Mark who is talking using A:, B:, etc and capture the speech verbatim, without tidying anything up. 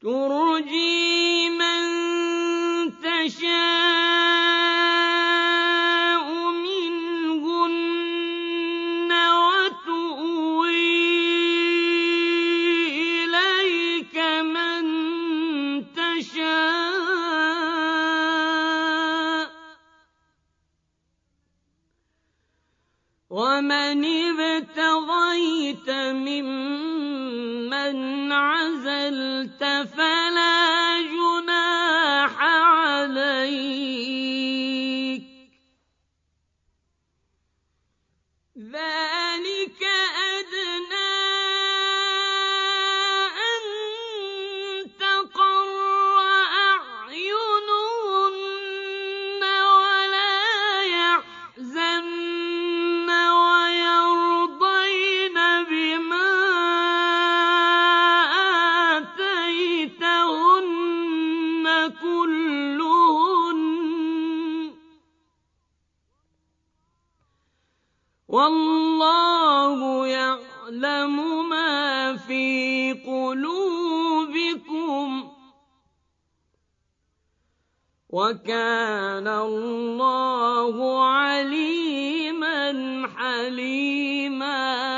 A: ترجي من تشاء منهن وتؤوي إليك من تشاء ومن ابتغيت ممن عزلت فلا جناح عليك ذلك أدنى أن تقر أعينهن ولا يحزن ويرضين بما آتيتهن كلهن والله يعلم ما في قلوبكم وكان الله عليما حليما